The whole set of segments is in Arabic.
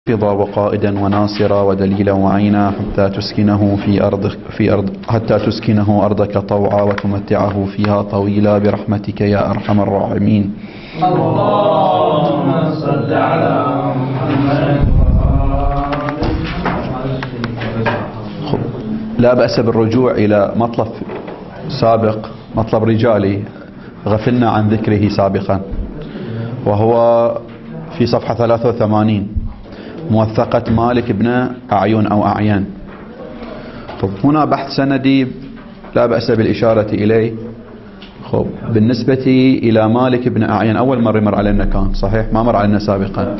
حافظا وقائدا وناصرا ودليلا وعينا حتى تسكنه أرضك طوعا وتمتعه فيها طويلا برحمتك يا أرحم الراحمين. اللهم صل على محمد. لا بأس بالرجوع إلى مطلب سابق، مطلب رجالي غفلنا عن ذكره سابقا، وهو في صفحة 83 موثقة مالك بن أعين أو أعيان. هنا بحث سندي لا بأس بالإشارة إليه. بالنسبة إلى مالك بن أعيان أول مرة مر علينا، كان صحيح ما مر علينا سابقا.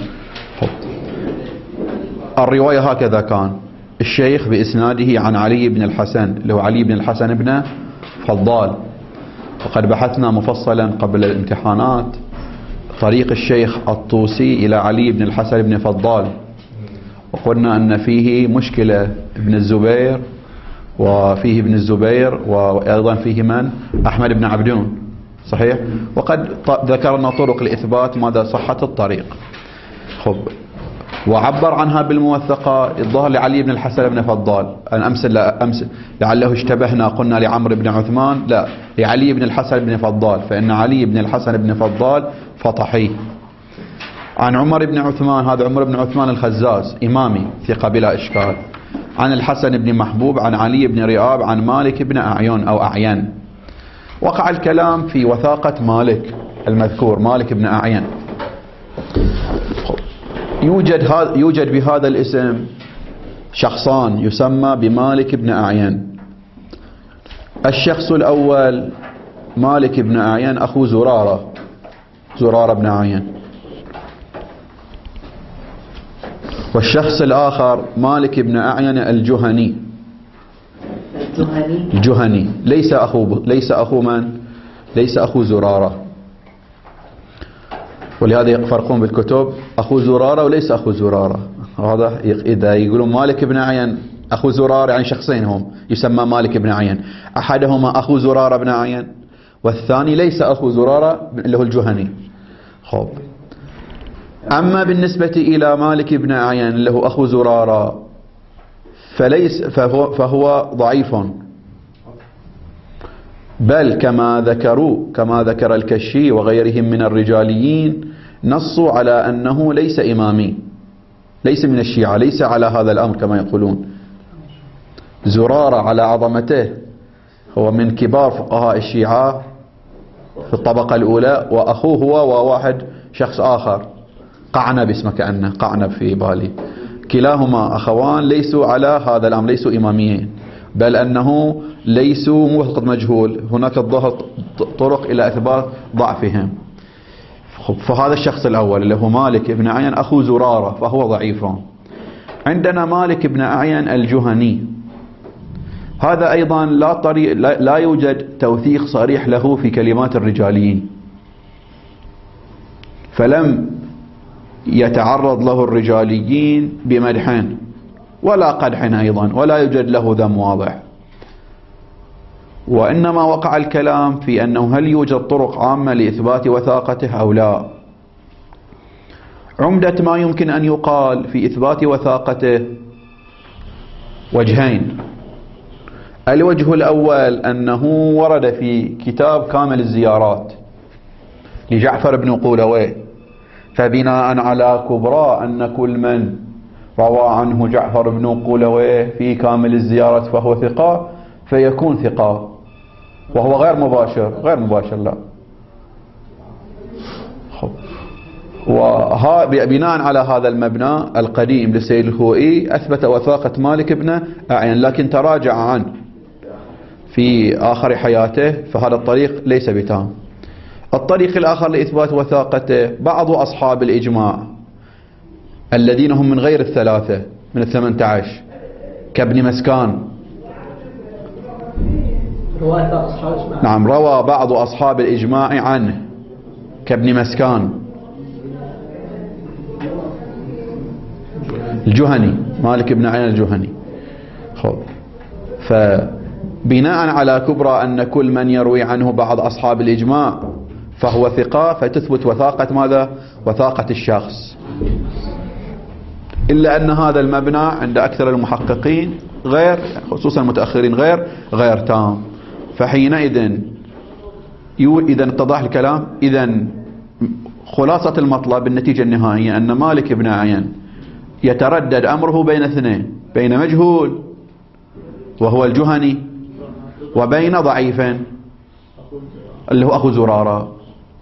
الرواية هكذا كان: الشيخ بإسناده عن علي بن الحسن، اللي هو علي بن الحسن بن فضال، وقد بحثنا مفصلا قبل الامتحانات طريق الشيخ الطوسي إلى علي بن الحسن بن فضال، وقلنا أن فيه مشكلة ابن الزبير، وفيه ابن الزبير، وأيضا فيه من؟ أحمد بن عبدون، صحيح؟ وقد ذكرنا طرق لإثبات ماذا صحة الطريق. وعبر عنها بالموثقة الظاهر لعلي بن الحسن بن فضال. أمس لعله اشتبهنا قلنا لعمرو بن عثمان، لا، لعلي بن الحسن بن فضال، فإن علي بن الحسن بن فضال فطحي. عن عمر بن عثمان، هذا عمر بن عثمان الخزاز إمامي ثقة بلا إشكال. عن الحسن بن محبوب عن علي بن رئاب عن مالك بن أعين أو أعيان. وقع الكلام في وثاقة مالك المذكور، مالك بن أعيان. يوجد بهذا الاسم شخصان يسمى بمالك بن أعيان. الشخص الأول مالك بن أعيان أخو زرارة بن أعيان، والشخص الآخر مالك بن أعيان الجهني. ليس أخو زرارة، ولهذا يفرقون بالكتب أخو زرارة وليس أخو زرارة. هذا إذا يقولون مالك بن أعيان أخو زرارة يعني شخصين هم يسمى مالك بن أعيان، أحدهما أخو زرارة بن أعيان والثاني ليس أخو زرارة اللي هو الجهني. أما بالنسبة إلى مالك بن أعيان اللي هو أخو زرارة فهو ضعيف، بل كما ذكر الكشي وغيرهم من الرجاليين نصوا على أنه ليس إمامي، ليس من الشيعة، ليس على هذا الأمر كما يقولون. زرارة على عظمته هو من كبار فقهاء الشيعة في الطبقة الأولى، وأخوه هو وواحد شخص آخر قعنب، اسمه كأنه قعنب في بالي، كلاهما أخوان ليسوا على هذا الأمر، ليسوا إماميين، بل أنه ليسوا موثق مجهول. هناك الظهر طرق إلى إثبات ضعفهم. فهذا الشخص الأول اللي هو مالك بن أعيان أخو زرارة فهو ضعيف. عندنا مالك بن أعيان الجهني، هذا أيضا لا يوجد توثيق صريح له في كلمات الرجاليين، فلم يتعرض له الرجاليين بمدحين ولا قدحين أيضا، ولا يوجد له ذم واضح. وإنما وقع الكلام في أنه هل يوجد طرق عامة لإثبات وثاقته أو لا. عمدة ما يمكن أن يقال في إثبات وثاقته وجهين. الوجه الأول أنه ورد في كتاب كامل الزيارات لجعفر بن قولويه، فبناء على كبرى أن كل من روى عنه جعفر بن قولويه في كامل الزيارات فهو ثقة، فيكون ثقة، وهو غير مباشر لا. وبناء على هذا المبنى القديم للسيد الخوئي أثبت وثاقة مالك بن أعيان، لكن تراجع عنه في آخر حياته، فهذا الطريق ليس بتام. الطريق الآخر لإثبات وثاقته بعض أصحاب الإجماع الذين هم من غير الثلاثة من 18 كابن مسكان. نعم، روى بعض أصحاب الإجماع عنه كابن مسكان الجهني، مالك بن أعيان الجهني. فبناء على كبرى أن كل من يروي عنه بعض أصحاب الإجماع فهو ثقة، فتثبت وثاقة ماذا؟ وثاقة الشخص. إلا أن هذا المبنى عند أكثر المحققين غير، خصوصا المتأخرين، غير تام. فحينئذ إذا اتضح الكلام. إذا خلاصة المطلب النتيجة النهائية أن مالك بن أعين يتردد أمره بين اثنين، بين مجهول وهو الجهني وبين ضعيف اللي هو أخو زرارة.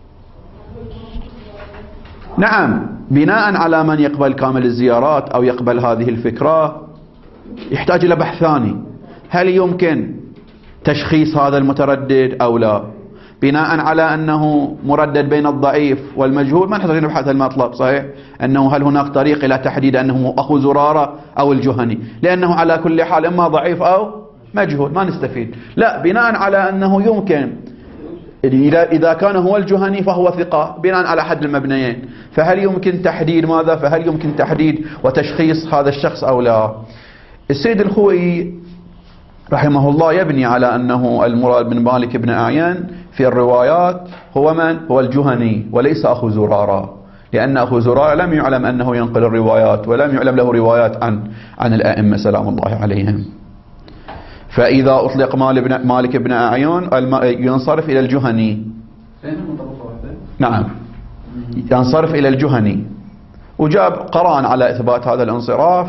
نعم، بناء على من يقبل كامل الزيارات أو يقبل هذه الفكرة يحتاج إلى بحث ثاني، هل يمكن تشخيص هذا المتردد أو لا؟ بناء على أنه مردد بين الضعيف والمجهول ما نحتاج نبحث المطلب، صحيح أنه هل هناك طريق إلى تحديد أنه أخو زرارة أو الجهني، لأنه على كل حال إما ضعيف أو مجهول ما نستفيد. لا، بناء على أنه يمكن، إذا كان هو الجهني فهو ثقة بناء على حد المبنيين، فهل يمكن تحديد ماذا؟ فهل يمكن تحديد وتشخيص هذا الشخص أو لا؟ السيد الخوئي رحمه الله يبني على أنه المراد من مالك بن أعين في الروايات هو من؟ هو الجهني وليس أخو زرارة، لأن أخو زرارة لم يعلم أنه ينقل الروايات ولم يعلم له روايات عن الأئمة سلام الله عليهم. فإذا أطلق مالك بن أعين ينصرف إلى الجهني. نعم، ينصرف إلى الجهني، وجاب قرآن على إثبات هذا الانصراف.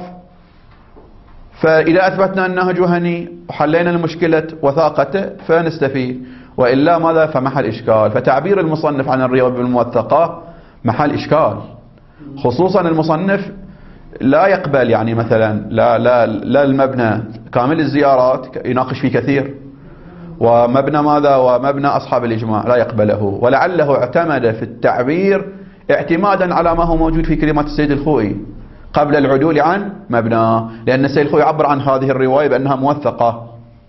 فإذا أثبتنا أنه جهني وحلينا المشكلة وثاقته فنستفيد، وإلا ماذا؟ فمحل إشكال. فتعبير المصنف عن الرواية بالموثقة محل إشكال، خصوصا المصنف لا يقبل يعني مثلا لا المبنى كامل الزيارات يناقش فيه كثير، ومبنى ماذا؟ ومبنى أصحاب الإجماع لا يقبله، ولعله اعتمد في التعبير اعتمادا على ما هو موجود في كلمات السيد الخوئي قبل العدول عن مبناه، لأن السيد الخوئي يعبر عن هذه الرواية بأنها موثقة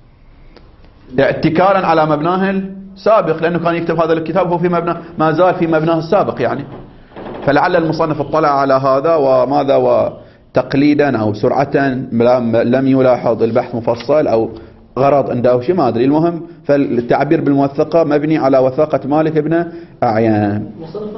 اتكالا على مبناه السابق، لأنه كان يكتب هذا الكتاب وهو في مبنى ما زال في مبناه السابق يعني. فلعل المصنف اطلع على هذا وماذا، وتقليدا أو سرعة لم يلاحظ البحث مفصل أو غرض عنده شيء ما أدري. المهم فالتعبير بالموثقة مبني على وثاقة مالك بن أعيان.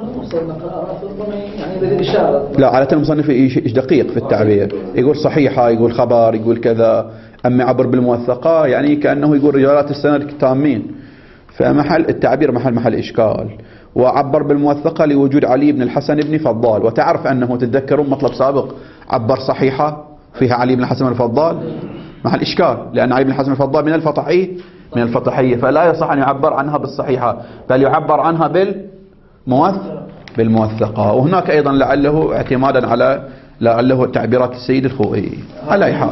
لا، على المصنف ايش دقيق في التعبير، يقول صحيحة، يقول خبر، يقول كذا، أما يعبر بالموثقة يعني كأنه يقول رجالات السند تامين، فمحل التعبير محل إشكال. وعبر بالموثقة لوجود علي بن الحسن بن فضال، وتعرف أنه تتذكرون مطلب سابق عبر صحيحة فيها علي بن الحسن الفضال، محل إشكال، لأن علي بن الحسن الفضال من الفطحية، فلا يصح أن يعبر عنها بالصحيحة بل يعبر عنها بالموثقة. وهناك أيضا لعله اعتمادا على لعله تعبيرات السيد الخوئي. على أي حال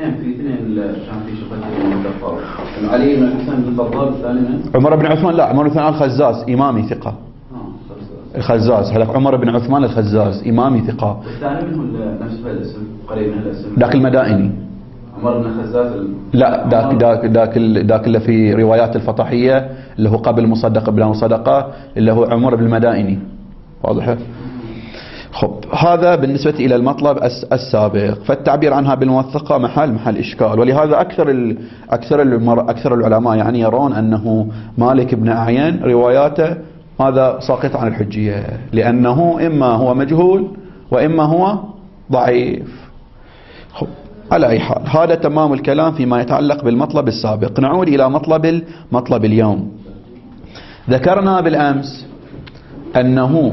علي بن الحسن بن فضال الثاني عمر بن عثمان، لا عمر بن عثمان الخزاز إمامي ثقة. الخزاز هذاك عمر بن عثمان الخزاز إمامي ثقة. الثاني منه نفس الاسم قريب من الاسم، ذاك المدائني. عمر بن الخزاز لا، ذاك اللي في روايات الفطحية اللي هو قبل مصدق بلا مصدقة اللي هو عمر بن المدائني. واضح؟ خب، هذا بالنسبة إلى المطلب السابق. فالتعبير عنها بالموثقة محل إشكال، ولهذا أكثر العلماء يعني يرون أنه مالك بن أعين رواياته هذا ساقط عن الحجية، لأنه إما هو مجهول وإما هو ضعيف. خب، على أي حال هذا تمام الكلام فيما يتعلق بالمطلب السابق. نعود إلى مطلب اليوم. ذكرنا بالأمس أنه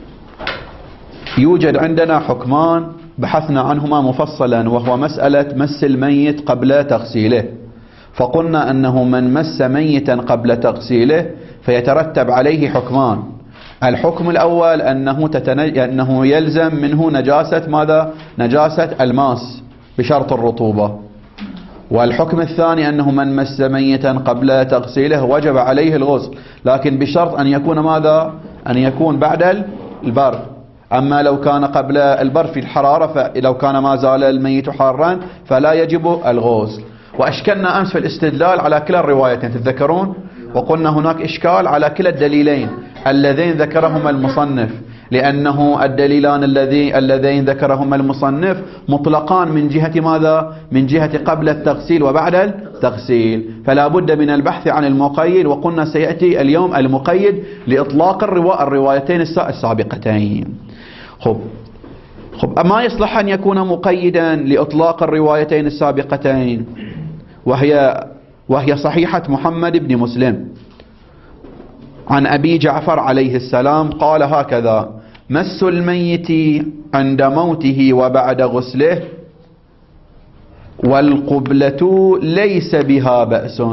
يوجد عندنا حكمان بحثنا عنهما مفصلا، وهو مسألة مس الميت قبل تغسيله. فقلنا أنه من مس ميتا قبل تغسيله فيترتب عليه حكمان. الحكم الأول أنه يلزم منه نجاسة ماذا؟ نجاسة الماس بشرط الرطوبة. والحكم الثاني أنه من مس ميتا قبل تغسيله وجب عليه الغسل، لكن بشرط أن يكون ماذا؟ أن يكون بعد البرد. أما لو كان قبل البرد في الحرارة، فلو كان ما زال الميت حارا فلا يجب الغسل. وأشكلنا أمس في الاستدلال على كلا الروايتين، تتذكرون؟ وقلنا هناك إشكال على كلا الدليلين اللذين ذكرهما المصنف، لأنه الدليلان اللذين ذكرهما المصنف مطلقان من جهة ماذا؟ من جهة قبل التغسيل وبعد التغسيل، فلا بد من البحث عن المقيد. وقلنا سيأتي اليوم المقيد لإطلاق الروايتين السابقتين. خب، خب ما يصلح أن يكون مقيدا لإطلاق الروايتين السابقتين وهي صحيحة محمد بن مسلم عن أبي جعفر عليه السلام قال هكذا: مس الميت عند موته وبعد غسله والقبلة ليس بها بأس.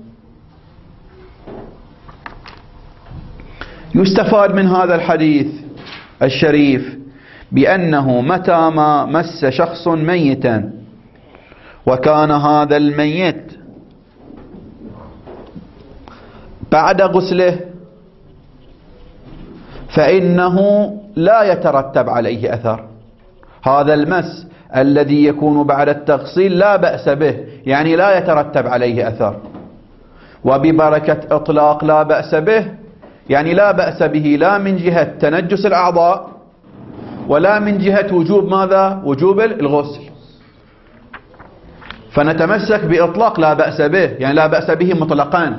يستفاد من هذا الحديث الشريف بأنه متى ما مس شخص ميتا وكان هذا الميت بعد غسله فإنه لا يترتب عليه أثر. هذا المس الذي يكون بعد التغسيل لا بأس به، يعني لا يترتب عليه أثر. وببركة إطلاق لا بأس به، يعني لا بأس به لا من جهة تنجس الأعضاء ولا من جهة وجوب ماذا؟ وجوب الغسل. فنتمسك بإطلاق لا بأس به، يعني لا بأس به مطلقا،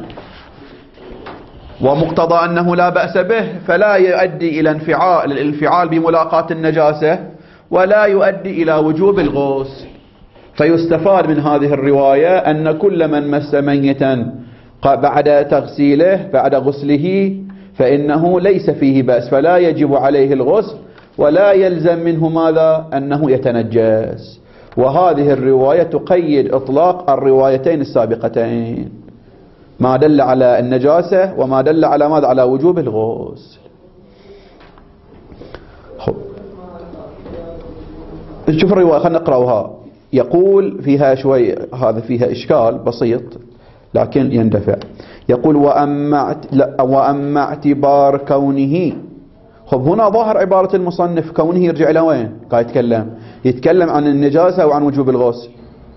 ومقتضى أنه لا بأس به فلا يؤدي إلى الانفعال بملاقاة النجاسة ولا يؤدي إلى وجوب الغسل. فيستفاد من هذه الرواية أن كل من مس ميتا بعد تغسيله بعد غسله فإنه ليس فيه بأس، فلا يجب عليه الغسل ولا يلزم منه ماذا؟ أنه يتنجس. وهذه الرواية تقيد إطلاق الروايتين السابقتين، ما دل على النجاسة وما دل على ماذا؟ على وجوب الغسل. شوف الرواية، خلينا نقرأها. يقول فيها شوي، هذا فيها إشكال بسيط لكن يندفع. يقول وأما اعتبار كونه. خب هنا ظاهر عبارة المصنف كونه يرجع إلى وين؟ قاعد يتكلم عن النجاسة وعن وجوب الغسل.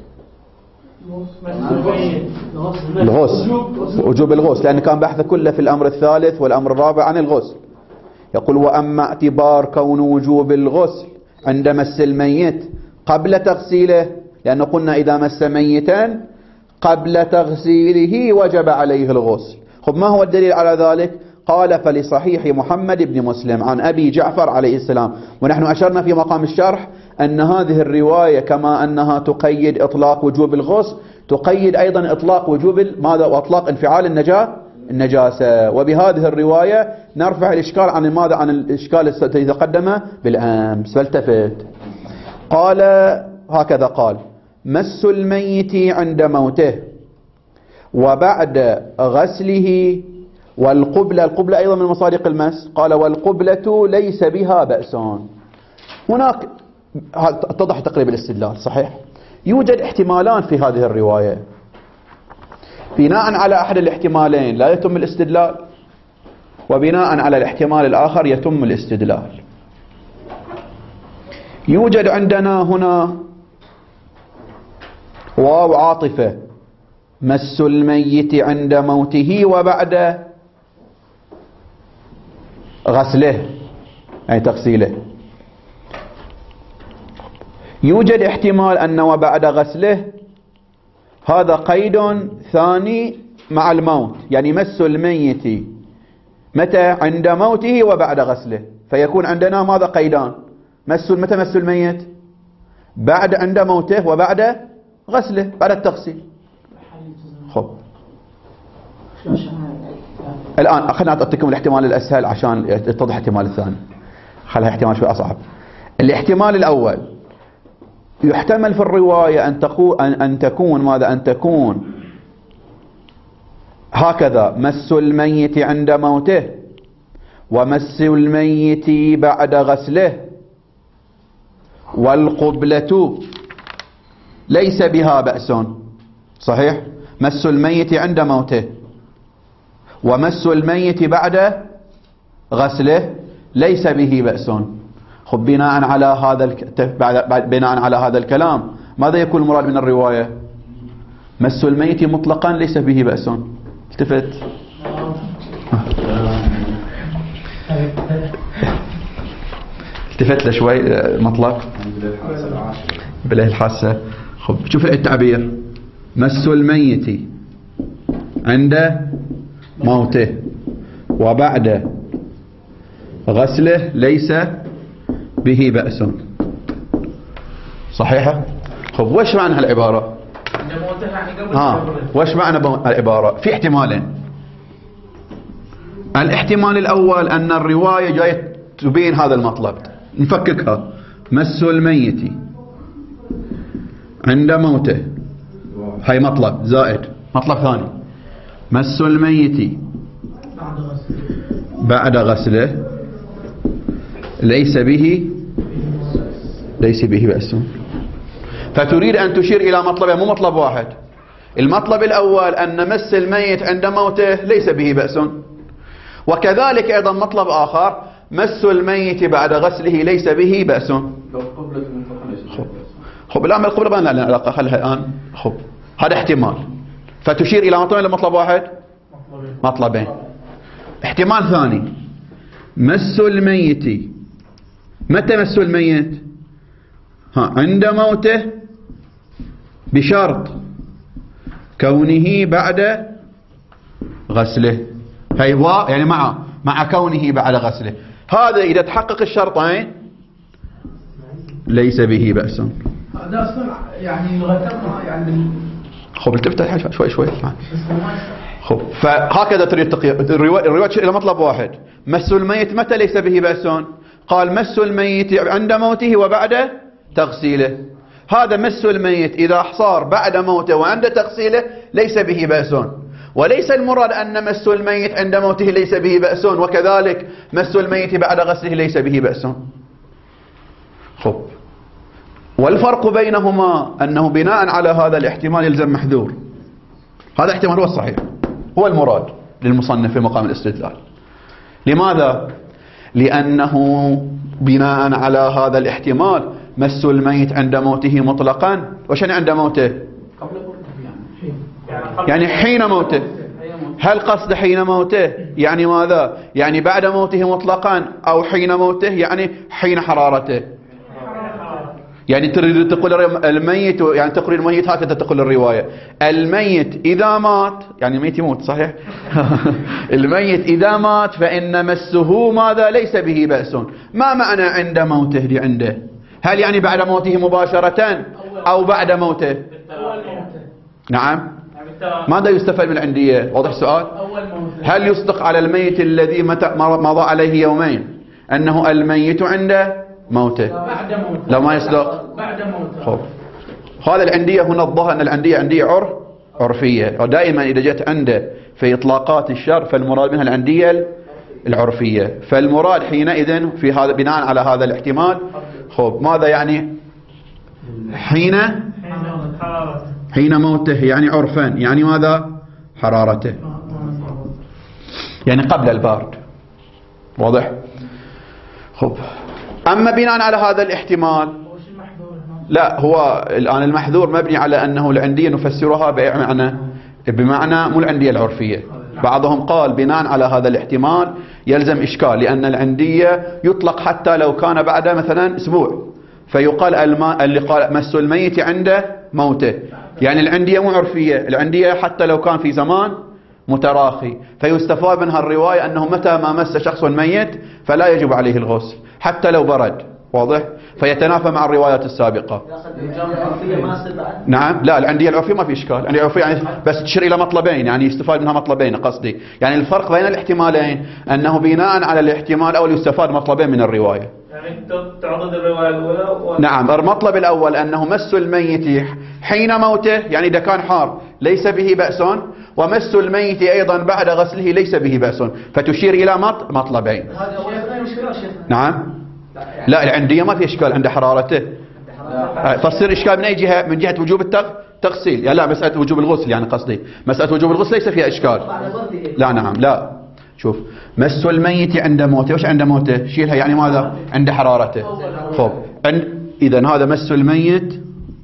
الغسل، وجوب الغسل، لأن كان بحثه كله في الأمر الثالث والأمر الرابع عن الغسل. يقول وأما اعتبار كون وجوب الغسل عند مس الميت قبل تغسيله، لأن قلنا إذا مس ميتا قبل تغسيله وجب عليه الغسل. خب ما هو الدليل على ذلك؟ قال فلصحيح محمد بن مسلم عن أبي جعفر عليه السلام. ونحن أشرنا في مقام الشرح أن هذه الرواية كما أنها تقيد إطلاق وجوب الغسل تقيد أيضا إطلاق وجوب ماذا؟ وإطلاق انفعال النجاسة. وبهذه الرواية نرفع الإشكال عن ماذا؟ عن الإشكال الذي تقدم بالأمس. فالتفت قال هكذا: قال مس الميت عند موته وبعد غسله القبلة أيضا من مصادق المس. قال والقبلة ليس بها بأس. هناك اتضح تقريبا الاستدلال صحيح. يوجد احتمالان في هذه الرواية، بناء على أحد الاحتمالين لا يتم الاستدلال، وبناء على الاحتمال الآخر يتم الاستدلال. يوجد عندنا هنا واو عاطفة: مس الميت عند موته وبعد غسله، يعني تغسيله. يوجد احتمال أن وبعد غسله هذا قيد ثاني مع الموت، يعني مس الميت متى؟ عند موته وبعد غسله. فيكون عندنا ماذا؟ قيدان. متى مس الميت؟ بعد عند موته وبعد غسله، بعد التغسيل. خب الآن خلنا أعطيكم الاحتمال الأسهل عشان يتضح الاحتمال الثاني، خلها احتمال شوي أصعب. الاحتمال الأول: يحتمل في الرواية أن تكون ماذا؟ أن تكون هكذا: مس الميت عند موته ومس الميت بعد غسله والقبلة ليس بها بأس. صحيح؟ مس الميت عند موته ومس الميت بعد غسله ليس به بأس. خب بناء على هذا الكلام ماذا يكون المراد من الرواية؟ مس الميت مطلقا ليس به بأس. التفت التفت لشوي مطلق بله الحاسة. خب شوف التعبير: مس الميت عند موته وبعد غسله ليس به بأس. صحيحة؟ خب وش معنى هالعبارة؟ وش معنى العبارة؟ في احتمالين. الاحتمال الأول أن الرواية جاية تبين هذا المطلب، نفككها. مس الميت عند موته، هاي مطلب زائد. مطلب ثاني، مس الميت بعد غسله ليس به بأس. فتريد أن تشير إلى مطلبين، مو مطلب واحد. المطلب الأول أن مس الميت عند موته ليس به بأس، وكذلك أيضا مطلب آخر مس الميت بعد غسله ليس به بأس. خب الآن القبلة لا علاقة، خلها الآن. خب هذا احتمال، فتشير إلى مطلبين لمطلب واحد، مطلبين. احتمال ثاني، مس الميت، متى مس الميت؟ عند موته بشرط كونه بعد غسله. هي يعني مع كونه بعد غسله، هذا إذا تحقق الشرطين ليس به بأس. هذا أصلا يعني لغتنا يعني خب التفتح شوي. خب فهكذا تريد الرواية تشير إلى مطلب واحد. مس الميت متى ليس به بأس؟ قال مس الميت عند موته وبعد تغسيله. هذا مس الميت إذا صار بعد موته وعند تغسيله ليس به بأس، وليس المراد أن مس الميت عند موته ليس به بأس وكذلك مس الميت بعد غسله ليس به بأس. خب والفرق بينهما أنه بناء على هذا الاحتمال يلزم محذور. هذا احتمال هو الصحيح، هو المراد للمصنف في مقام الاستدلال. لماذا؟ لأنه بناء على هذا الاحتمال مس الميت عند موته مطلقا. وشن عند موته؟ يعني حين موته. هل قصد حين موته يعني ماذا؟ يعني بعد موته مطلقا، أو حين موته يعني حين حرارته. يعني تريد تقول الميت، يعني تقول الميت هكذا تقول الرواية. الميت إذا مات، يعني الميت يموت صحيح. الميت إذا مات فإن مسه ماذا؟ ليس به بأس. ما معنى عند موته دي عنده؟ هل يعني بعد موته مباشرة أو بعد موته؟ نعم. ماذا يستفاد من العندية؟ واضح السؤال؟ هل يصدق على الميت الذي مضى عليه يومين أنه الميت عنده موته؟ لو ما يصدق بعد موته. خب هذا العندية هنا الظاهر أن العندية عندية عرفية، ودائما إذا جت عنده في إطلاقات الشر فالمراد منها العندية العرفية. فالمراد حينئذ في هذا بناء على هذا الاحتمال. خب ماذا يعني حين موته؟ يعني عرفا يعني ماذا؟ حرارته، يعني قبل البارد. واضح؟ خب أما بناء على هذا الاحتمال لا، هو الآن المحذور مبني على أنه العندية نفسرها بمعنى مو العندية العرفية. بعضهم قال بناء على هذا الاحتمال يلزم إشكال، لأن العندية يطلق حتى لو كان بعد مثلا أسبوع، فيقال اللي قال مس الميت عند موته، يعني العندية مو عرفية، العندية حتى لو كان في زمان متراخي. فيستفاد منها الرواية أنه متى ما مس شخص ميت فلا يجب عليه الغسل حتى لو برد. واضح؟ فيتنافى مع الروايات السابقة. نعم. لا العندية العرفية ما في إشكال، العندية العرفية يعني بس تشير إلى مطلبين، يعني يستفاد منها مطلبين قصدي. يعني الفرق بين الاحتمالين أنه بناء على الاحتمال الأول يستفاد مطلبين من الرواية. يعني تعضد الرواية الأولى نعم. المطلب الأول أنه مس الميت حين موته، يعني إذا كان حار ليس به بأس، ومس الميت أيضا بعد غسله ليس به بأس، فتشير إلى مطلبين. نعم. لا العندية ما في إشكال عند حرارته، فتصير إشكال من أي جهة؟ من جهة وجوب التغسيل. يعني لا مسألة وجوب الغسل، يعني قصدي مسألة وجوب الغسل ليس فيها إشكال. لا نعم. لا شوف، مس الميت عند موته، وش عند موته؟ شيلها يعني ماذا؟ عند حرارته. خب إذن هذا مس الميت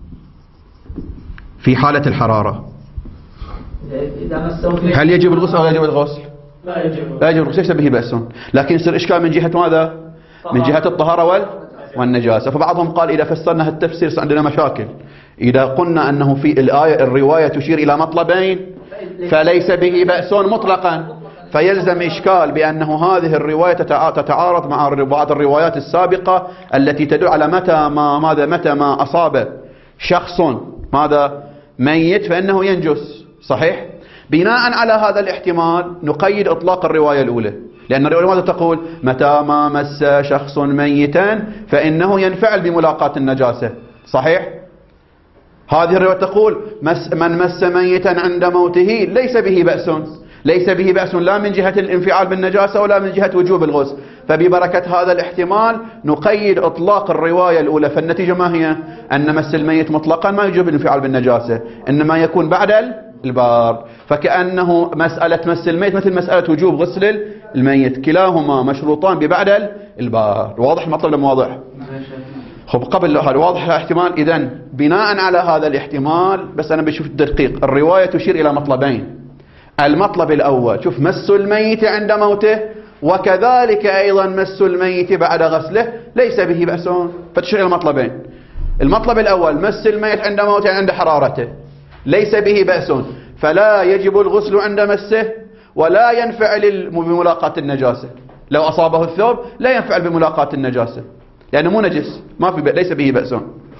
في حالة الحرارة. هل يجب الغسل أو لا يجب الغسل؟ لا يجب الغسل، ليس به بأس. لكن يصير إشكال من جهة ماذا؟ من جهة الطهارة والنجاسة. فبعضهم قال إذا فسرنا التفسير عندنا مشاكل. إذا قلنا أنه في الرواية تشير إلى مطلبين فليس به بأس مطلقا، فيلزم إشكال بأنه هذه الرواية تتعارض مع بعض الروايات السابقة التي تدل على متى ما أصاب شخص ماذا ميت فإنه ينجس. صحيح؟ بناء على هذا الاحتمال نقيد إطلاق الرواية الأولى، لأن الرواية ماذا تقول؟ متى ما مس شخص ميتا فإنه ينفعل بملاقاة النجاسة. صحيح؟ هذه الرواية تقول من مس ميتا عند موته ليس به بأس، ليس به بأس لا من جهة الانفعال بالنجاسة ولا من جهة وجوب الغسل. فببركة هذا الاحتمال نقيد إطلاق الرواية الأولى، فالنتيجة ما هي؟ أن مس الميت مطلقا ما يجوب الانفعال بالنجاسة، إنما يكون بعد البارد. فكأنه مسألة مس الميت مثل مسألة وجوب غسل الميت، كلاهما مشروطان ببعد البارد. واضح المطلب؟ لم واضح؟ خب قبل هذا واضح الاحتمال. إذن بناء على هذا الاحتمال، بس أنا بشوف الدقيق، الرواية تشير إلى مطلبين. المطلب الأول شوف مس الميت عند موته، وكذلك أيضا مس الميت بعد غسله ليس به بأس، فتشير إلى مطلبين. المطلب الأول مس الميت عند موته عند حرارته ليس به بأس، فلا يجب الغسل عند مسه ولا ينفعل بملاقاة النجاسة. لو أصابه الثوب لا ينفعل بملاقاة النجاسة لأنه مو نجس، ما في ليس به بأس.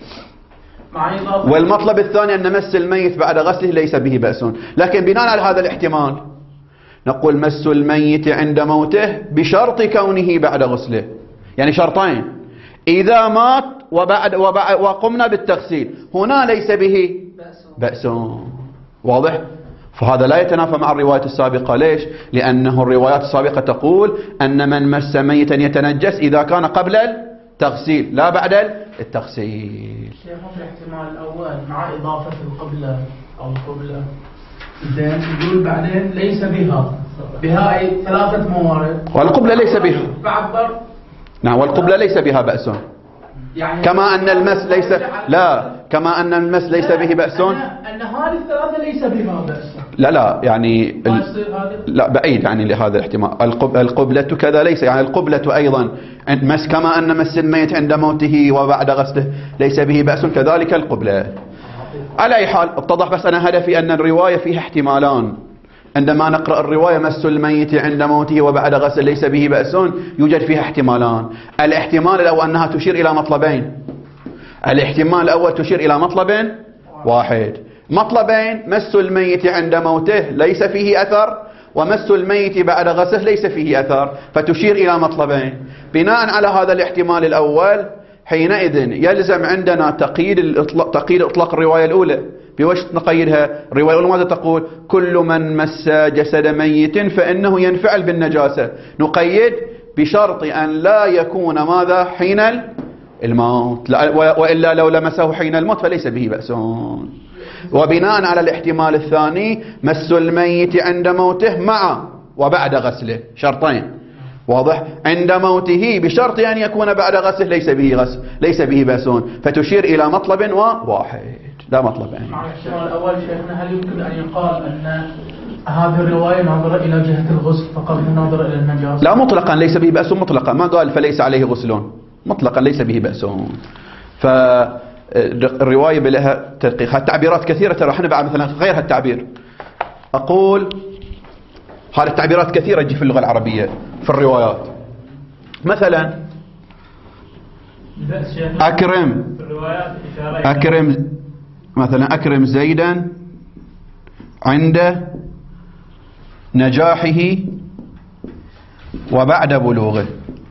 والمطلب الثاني أن مس الميت بعد غسله ليس به بأس. لكن بناء على هذا الاحتمال نقول مس الميت عند موته بشرط كونه بعد غسله، يعني شرطين: إذا مات وقمنا بالتغسيل هنا ليس به بأس. واضح؟ فهذا لا يتنافى مع الرواية السابقة. ليش؟ لأنه الروايات السابقة تقول أن من مس ميتا يتنجس إذا كان قبل التغسيل لا بعد التغسيل. شيخ الاحتمال الأول مع إضافة القبلة أو القبلة زين يقول بعدين ليس بها أي ثلاثة موارد، والقبلة ليس بها بعد ضرب. نعم، والقبلة ليس بها بأس، يعني كما أن المس ليس كما أن المس ليس به بأس. أن هذه الثلاثة ليس بها بأس. لا يعني لا بعيد يعني لهذا الاحتمال. القبلة كذا ليس، يعني القبلة أيضا مس كما أن مس الميت عند موته وبعد غسله ليس به بأس، كذلك القبلة. على أي حال اتضح، بس أنا هدفي أن الرواية فيها احتمالان. عندما نقرأ الرواية مس الميت عند موته وبعد غسل ليس به بأس يوجد فيها احتمالان. الاحتمال الأول أنها تشير إلى مطلبين. الاحتمال الأول تشير إلى مطلب واحد. مطلبين: مس الميت عند موته ليس فيه أثر، ومس الميت بعد غسل ليس فيه أثر، فتشير إلى مطلبين. بناء على هذا الاحتمال الأول حينئذ يلزم عندنا تقييد إطلاق الرواية الأولى. بوش نقيدها؟ الرواية الأولى ماذا تقول؟ كل من مس جسد ميت فإنه ينفعل بالنجاسة. نقيد بشرط أن لا يكون ماذا؟ حين الموت، وإلا لو لمسه حين الموت فليس به بأس. وبناء على الاحتمال الثاني مس الميت عند موته مع وبعد غسله، شرطين. واضح؟ عند موته بشرط أن يكون بعد غسله ليس به بأس، فتشير إلى مطلب واحد لا مطلبين. مع الاحتمال الأول شيخنا، هل يمكن أن يقال أن هذه الرواية ناظرة إلى جهة الغسل فقط ناظرة إلى النجاسة؟ لا مطلقا ليس به بأس، مطلقا ما قال فليس عليه غسل، مطلقا ليس به بأس. فالرواية بلها تدقيق. التعبيرات كثيرة، ترى احنا بعد مثلا غير هالتعبير أقول هذه التعبيرات كثيرة تجي في اللغة العربية في الروايات. مثلا أكرم زيدا عند نجاحه وبعد بلوغه.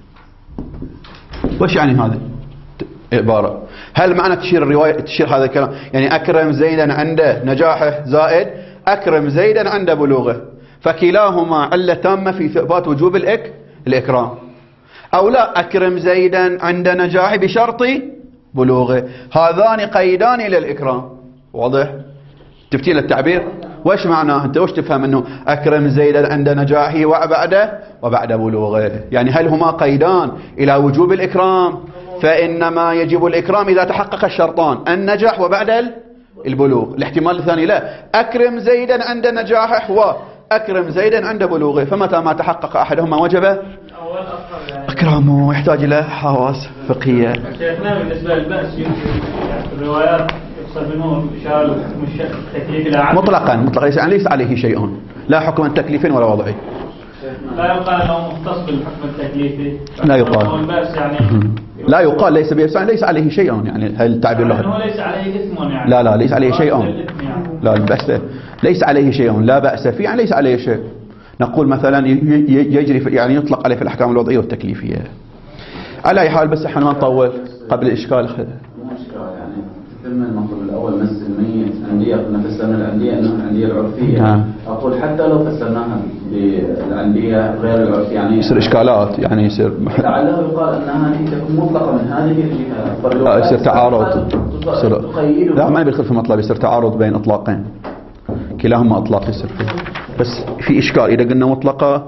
وش يعني هذا عبارة؟ هل معنى تشير الرواية تشير هذا الكلام يعني أكرم زيدا عند نجاحه زائد أكرم زيدا عند بلوغه، فكلاهما علة تامة في إثبات وجوب الإكرام؟ أو لا، أكرم زيدا عند نجاحه بشرط بلوغه، هذان قيدان إلى الإكرام. واضح؟ تفتيل التعبير وش معناه؟ أنت وش تفهم أنه أكرم زيدا عند نجاحه وبعد بلوغه؟ يعني هل هما قيدان إلى وجوب الإكرام؟ فإنما يجب الإكرام إذا تحقق الشرطان: النجاح وبعد البلوغ. الاحتمال الثاني لا، أكرم زيدا عند نجاحه وأكرم زيدا عند بلوغه، فمتى ما تحقق أحدهما وجب إكرامه. يحتاج إلى حواس فقهية. شيخنا بالنسبة للبأس الروايات يقصد منه إشارة التكليف إلى عدم مطلقا يعني ليس عليه شيء، لا حكم تكليف ولا وضعي. لا يقال انه مختص بالحكم التكليفي. لا يقال. والبأس يعني لا يقال ليس بإحسان، يعني ليس عليه شيء، يعني هل التعبير له؟ يعني ليس عليه اسم يعني. لا ليس عليه شيء. يعني. لا البأس ليس عليه شيء، لا بأس فيه، يعني ليس عليه شيء. نقول مثلا يجري يعني يطلق عليه في الأحكام الوضعية والتكليفية. على أي حال بس احنا ما نطول قبل الإشكال. مو إشكال يعني تتم المطلب الأول مس الميت أندية، قلنا فسرنا الأندية أنها الأندية العرفية. أقول حتى لو فسرناها بالأندية غير العرفية يعني يصير إشكالات، يعني يصير لعله يقال أنها تكون مطلقة من هذه الجهة. يصير تعارض. لا ما بيدخل في مطلب، يصير تعارض بين إطلاقين، كلاهما إطلاق يصير فيه. بس في إشكال إذا قلنا مطلقة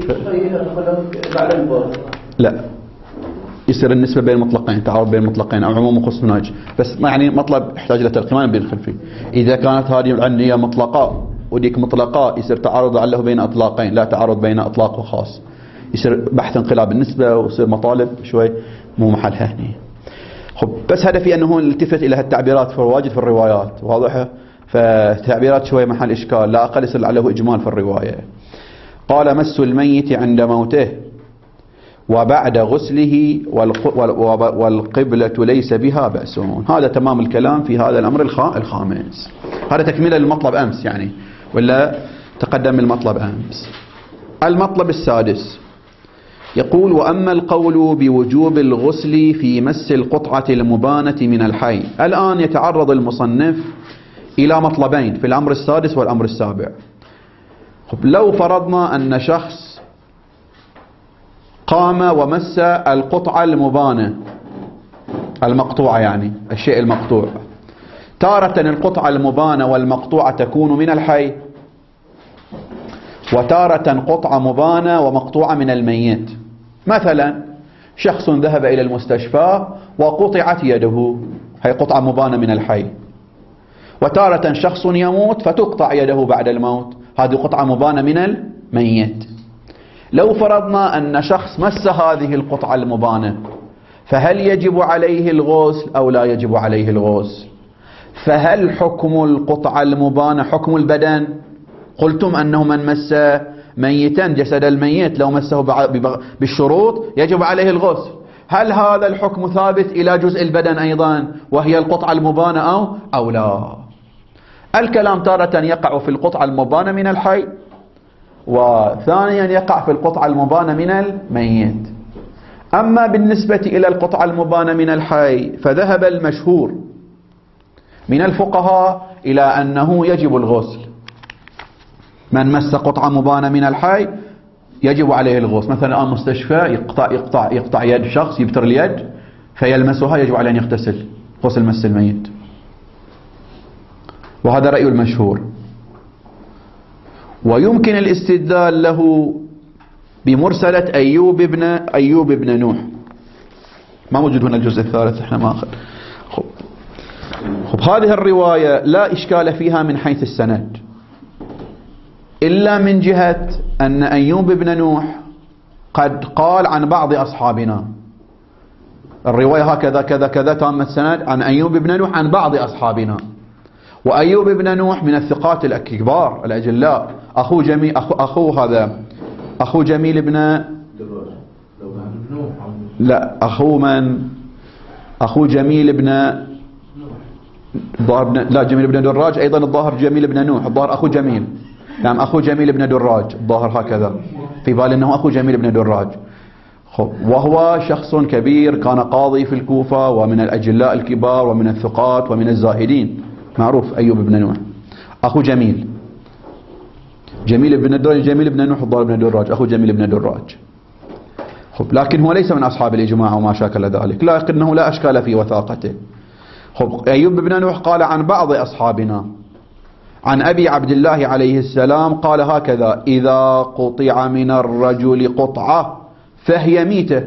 لا يصير النسبة بين المطلقين، تعارض بين المطلقين أو عموم وخصوص منهج. بس يعني مطلب يحتاج إلى تلقي ما بيدخل فيه. إذا كانت هذه العنية مطلقة وديك مطلقة يصير تعارض لعله بين أطلاقين، لا تعارض بين أطلاق وخاص. يصير بحث انقلاب النسبة ويصير مطالب شوي مو محلها هنا. خب بس هدفي أنه نلتفت إلى هالتعبيرات في واجد في الروايات واضحة، فتعبيرات شوي محل إشكال، لا أقل يصير لعله إجمال في الرواية. قال مس الميت عند موته وبعد غسله والقبلة ليس بها بأس. هذا تمام الكلام في هذا الأمر الخامس. هذا تكملة للمطلب أمس يعني، ولا تقدم المطلب أمس. المطلب السادس يقول وأما القول بوجوب الغسل في مس القطعة المبانة من الحي. الآن يتعرض المصنف إلى مطلبين في الأمر السادس والأمر السابع. لو فرضنا أن شخص قام ومس القطعة المبانة المقطوعة، يعني الشيء المقطوع، تارة القطعة المبانة والمقطوعة تكون من الحي، وتارة قطعة مبانة ومقطوعة من الميت. مثلا شخص ذهب إلى المستشفى وقطعت يده، هي قطعة مبانة من الحي. وتارة شخص يموت فتقطع يده بعد الموت، هذه قطعة مبانة من الميت. لو فرضنا أن شخص مس هذه القطعة المبانة، فهل يجب عليه الغسل أو لا يجب عليه الغسل؟ فهل حكم القطعة المبانة حكم البدن؟ قلتم أنه من مس ميتا جسد الميت لو مسه بالشروط يجب عليه الغسل. هل هذا الحكم ثابت إلى جزء البدن أيضا وهي القطعة المبانة أو لا؟ الكلام تارة يقع في القطعة المبانة من الحي، وثانيا يقع في القطعة المبانة من الميت. أما بالنسبة إلى القطعة المبانة من الحي فذهب المشهور من الفقهاء إلى أنه يجب الغسل. من مس قطعة مبانة من الحي يجب عليه الغسل. مثلا الآن مستشفى يقطع يد شخص، يبتر اليد فيلمسها، يجب عليه أن يغتسل غسل مس الميت، وهذا رأي المشهور. ويمكن الاستدلال له بمرسلة أيوب بن نوح. ما موجود هنا الجزء الثالث، احنا ما أخذ. خب هذه الرواية لا إشكال فيها من حيث السند، إلا من جهة أن أيوب بن نوح قد قال عن بعض أصحابنا. الرواية هكذا كذا كذا تام السند عن أيوب بن نوح عن بعض أصحابنا. وأيوب بن نوح من الثقات الكبار الأجلاء، أخو جميل بن جميل بن جميل بن دراج أيضا الظاهر جميل بن نوح، الظاهر أخو جميل، نعم أخو جميل بن دراج الظاهر هكذا، في بالي أنه أخو جميل بن دراج. وهو شخص كبير كان قاضي في الكوفة ومن الأجلاء الكبار ومن الثقات ومن الزاهدين، معروف أيوب بن نوح أخو جميل بن نوح الظاهر بن دراج أخو جميل بن دراج. لكن هو ليس من أصحاب الإجماع وما شاكل ذلك، لكنه لا أشكال في وثاقته. أيوب بن نوح قال عن بعض أصحابنا عن أبي عبد الله عليه السلام قال هكذا: إذا قطع من الرجل قطعة فهي ميتة،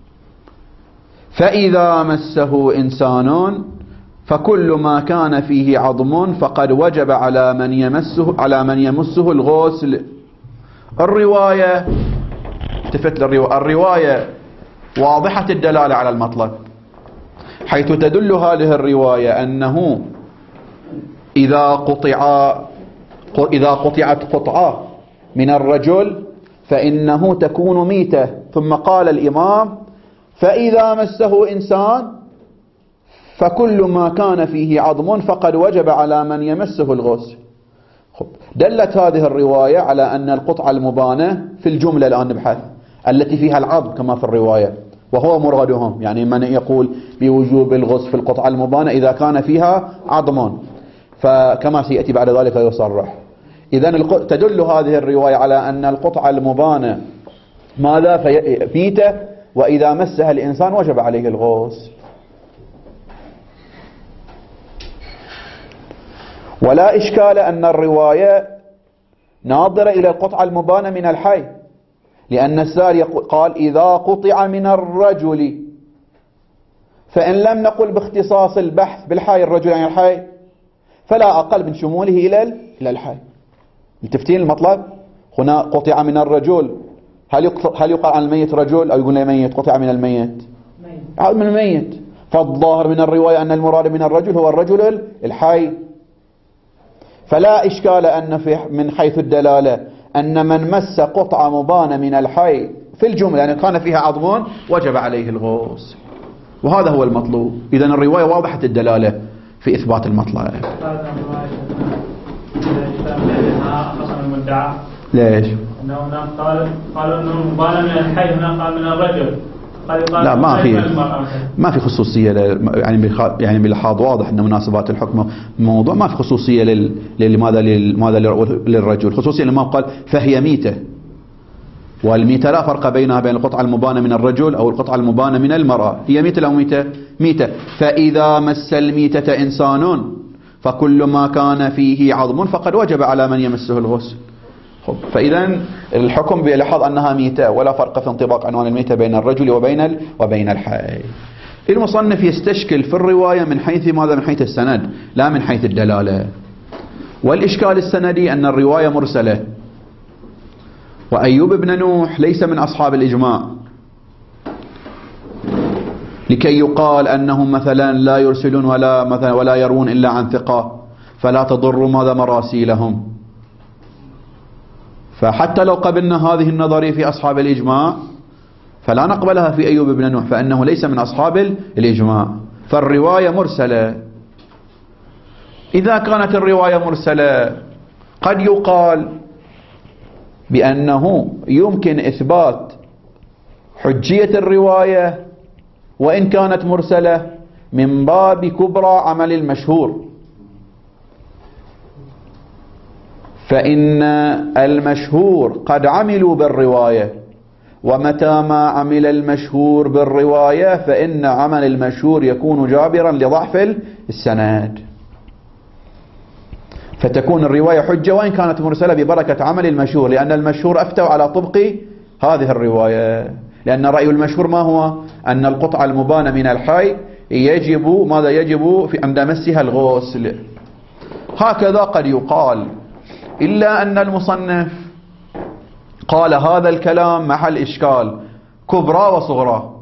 فإذا مسه إنسان فكل ما كان فيه عظم فقد وجب على من يمسه الغسل. الرواية الرواية واضحة الدلالة على المطلب، حيث تدل هذه الرواية أنه إذا قطعت قطعة من الرجل فإنه تكون ميتة. ثم قال الإمام: فإذا مسه إنسان فكل ما كان فيه عظم فقد وجب على من يمسه الغسل. دلت هذه الرواية على أن القطعة المبانة في الجملة الآن نبحث التي فيها العظم كما في الرواية، وهو مرادهم، يعني من يقول بوجوب الغسل في القطعة المبانة إذا كان فيها عظم، فكما سيأتي بعد ذلك يصرح. إذن تدل هذه الرواية على أن القطعة المبانة ماذا؟ ميتة، وإذا مسها الإنسان وجب عليه الغسل. ولا إشكال أن الرواية ناظرة إلى القطعة المبانة من الحي، لأن السار قال: إذا قطع من الرجل، فإن لم نقل باختصاص البحث بالحي الرجل عن الحي فلا أقل من شموله إلى الحي. متفتين المطلب؟ هنا قطع من الرجل، هل يقال عن الميت رجل أو يقول ميت؟ قطع من الميت من الميت، فالظاهر من الرواية أن المراد من الرجل هو الرجل الحي. فلا إشكال أن من حيث الدلالة أن من مس قطعة مبانة من الحي في الجملة يعني كان فيها عظم وجب عليه الغسل، وهذا هو المطلوب. إذن الرواية واضحة الدلالة في إثبات المطلب. ليش؟ أنه قالوا أنه مبانة من الحي، هنا قال من الرجل. لا، ما في خصوصية يعني بالحاض واضح أن مناسبات الحكم موضوع، ما في خصوصية لماذا للرجل، خصوصية لما قال فهي ميتة، والميتة لا فرق بينها بين القطعة المبانة من الرجل أو القطعة المبانة من المرأة، هي ميتة أو ميتة. فإذا مس الميتة إنسان فكل ما كان فيه عظم فقد وجب على من يمسه الغسل. فإذا الحكم بيلاحظ أنها ميتة، ولا فرق في انطباق عنوان الميتة بين الرجل وبين الحي. المصنف يستشكل في الرواية من حيث ماذا؟ من حيث السند، لا من حيث الدلالة. والإشكال السندي أن الرواية مرسلة، وأيوب بن نوح ليس من أصحاب الإجماع، لكي يقال أنهم مثلا لا يرسلون ولا يروون إلا عن ثقة فلا تضر ماذا مراسيلهم. فحتى لو قبلنا هذه النظرية في أصحاب الإجماع فلا نقبلها في أيوب بن نوح، فإنه ليس من أصحاب الإجماع، فالرواية مرسلة. إذا كانت الرواية مرسلة قد يقال بأنه يمكن إثبات حجية الرواية وإن كانت مرسلة من باب كبرى عمل المشهور، فإن المشهور قد عملوا بالرواية، ومتى ما عمل المشهور بالرواية فإن عمل المشهور يكون جابرا لضعف السند، فتكون الرواية حجة وإن كانت مرسلة ببركة عمل المشهور، لأن المشهور أفتوا على طبق هذه الرواية، لأن رأي المشهور ما هو؟ أن القطعة المبانة من الحي يجب ماذا؟ يجب عند مسها الغسل. هكذا قد يقال، إلا أن المصنف قال هذا الكلام محل إشكال كبرى وصغرى.